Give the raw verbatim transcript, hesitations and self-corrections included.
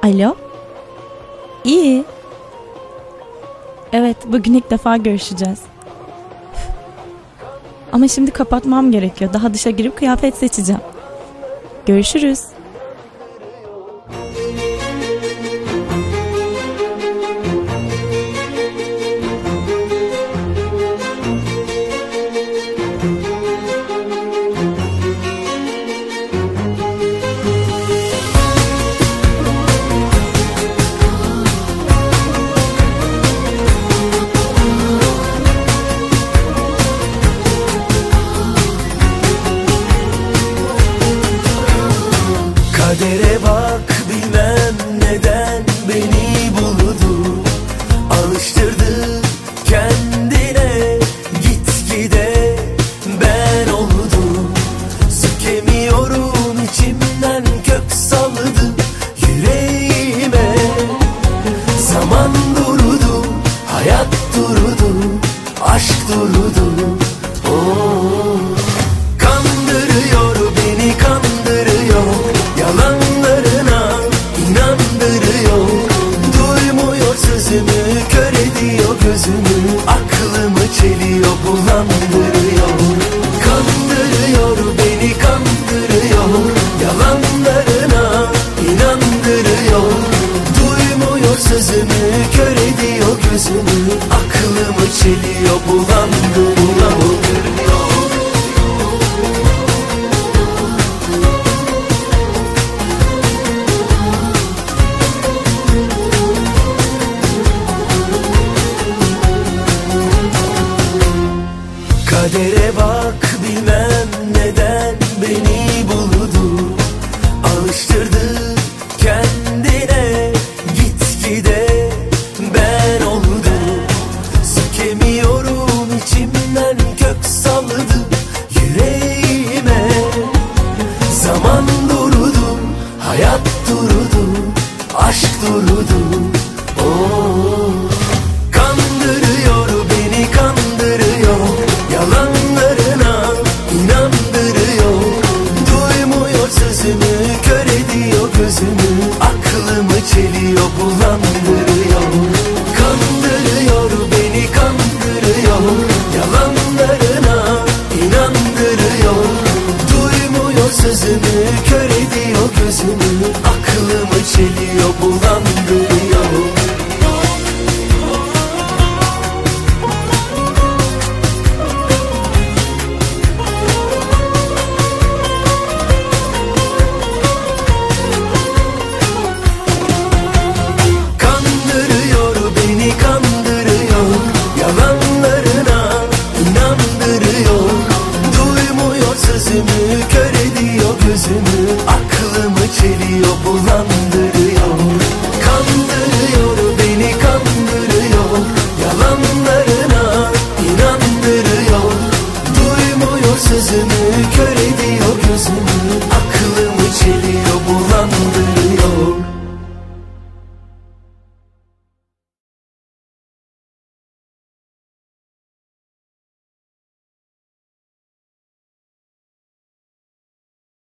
Alo? İyi. Evet, bugün ilk defa görüşeceğiz. Ama şimdi kapatmam gerekiyor. Daha dışa girip kıyafet seçeceğim. Görüşürüz. Kadere bak, bilmem neden beni buldu, alıştırdı kendine, gitgide ben oldum. Sıkemiyorum, içimden kök saldı yüreğime. Zaman durdu, hayat durdu, aşk durdu. Oh. Kandırıyor beni, kandırıyor, yalanlarına inandırıyor. Duymuyor sözümü, kör ediyor gözümü, aklımı çeliyor, bulandırıyor. Kandırıyor beni, kandırıyor, yalanlarına inandırıyor. Duymuyor sözümü, kör ediyor gözümü, aklımı çeliyor, bulandırıyor. Kadere bak, bilmem neden beni buldu, alıştırdı kendine, gitgide ben oldum. Sıkemiyorum, içimden kök saldı yüreğime. Zaman durdu, hayat durdu, aşk durdu. Oh. Kandırıyor beni, kandırıyor, yalanlarına inandırıyor. Duymuyor sözümü, kör ediyor gözümü, aklımı çeliyor, bulandırıyor. Kandırıyor beni, kandırıyor, yalanlarına inandırıyor. Duymuyor sözümü, kör ediyor gözümü,